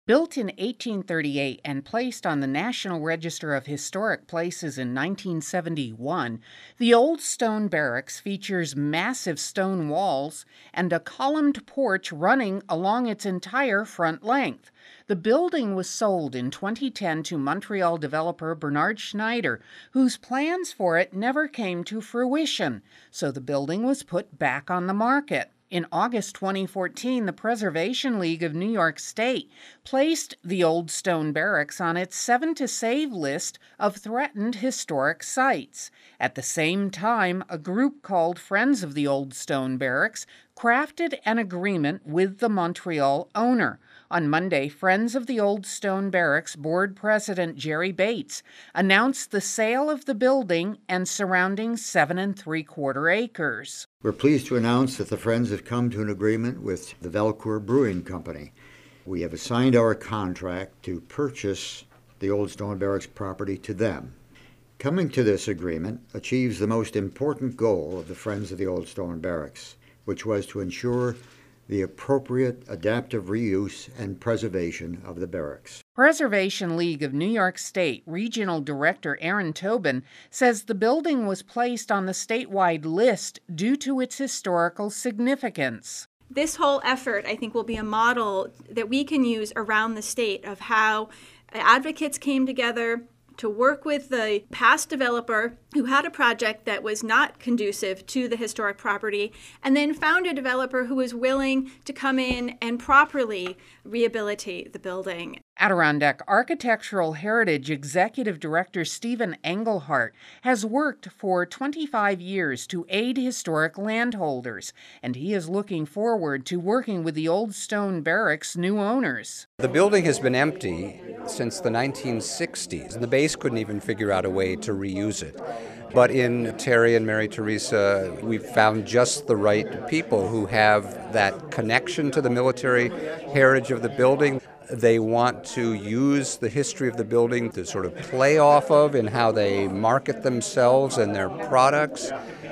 Built in 1838 and placed on the National Register of Historic Places in 1971, the Old Stone Barracks features massive stone walls and a columned porch running along its entire front length. The building was sold in 2010 to Montreal developer Bernard Schneider, whose plans for it never came to fruition, so the building was put back on the market. In August 2014, the Preservation League of New York State placed the Old Stone Barracks on its 7 to Save list of threatened historic sites. At the same time, a group called Friends of the Old Stone Barracks crafted an agreement with the Montreal owner. On Monday, Friends of the Old Stone Barracks board president Jerry Bates announced the sale of the building and surrounding 7 3/4 acres. We're pleased to announce that the Friends have come to an agreement with the Valcour Brewing Company. We have assigned our contract to purchase the Old Stone Barracks property to them. Coming to this agreement achieves the most important goal of the Friends of the Old Stone Barracks, which was to ensure the appropriate adaptive reuse and preservation of the barracks. Preservation League of New York State Regional Director Aaron Tobin says the building was placed on the statewide list due to its historical significance. This whole effort, I think, will be a model that we can use around the state of how advocates came together to work with the past developer who had a project that was not conducive to the historic property, and then found a developer who was willing to come in and properly rehabilitate the building. Adirondack Architectural Heritage Executive Director Stephen Engelhardt has worked for 25 years to aid historic landholders, and he is looking forward to working with the Old Stone Barracks' new owners. The building has been empty since the 1960s. The base couldn't even figure out a way to reuse it. But in Terry and Mary Teresa, we've found just the right people who have that connection to the military heritage of the building. They want to use the history of the building to sort of play off of in how they market themselves and their products.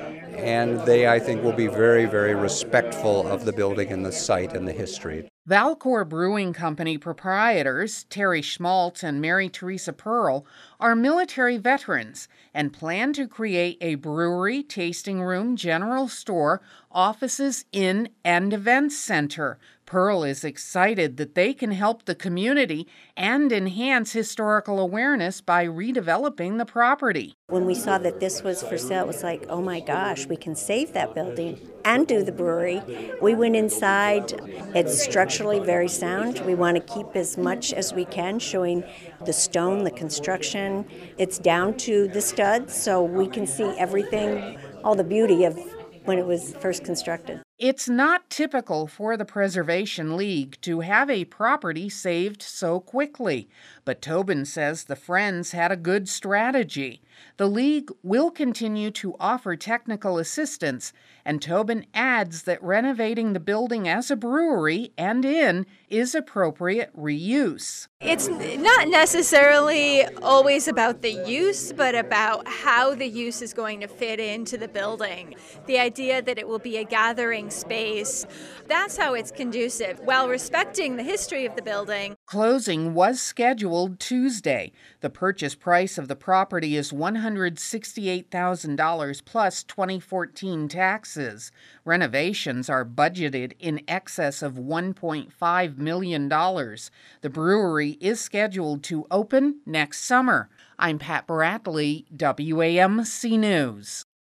And they, I think, will be very, very respectful of the building and the site and the history. Valcour Brewing Company proprietors Terry Schmaltz and Mary Teresa Pearl are military veterans and plan to create a brewery, tasting room, general store, offices, inn, and events center. Pearl is excited that they can help the community and enhance historical awareness by redeveloping the property. When we saw that this was for sale, it was like, oh my gosh, we can save that building and do the brewery. We went inside. It's structurally very sound. We want to keep as much as we can, showing the stone, the construction. It's down to the studs, so we can see everything, all the beauty of when it was first constructed. It's not typical for the Preservation League to have a property saved so quickly, but Tobin says the Friends had a good strategy. The League will continue to offer technical assistance, and Tobin adds that renovating the building as a brewery and inn is appropriate reuse. It's not necessarily always about the use, but about how the use is going to fit into the building. The idea that it will be a gathering space, that's how it's conducive, while respecting the history of the building. Closing was scheduled Tuesday. The purchase price of the property is $168,000 plus 2014 taxes. Renovations are budgeted in excess of $1.5 million. The brewery is scheduled to open next summer. I'm Pat Bradley, WAMC News.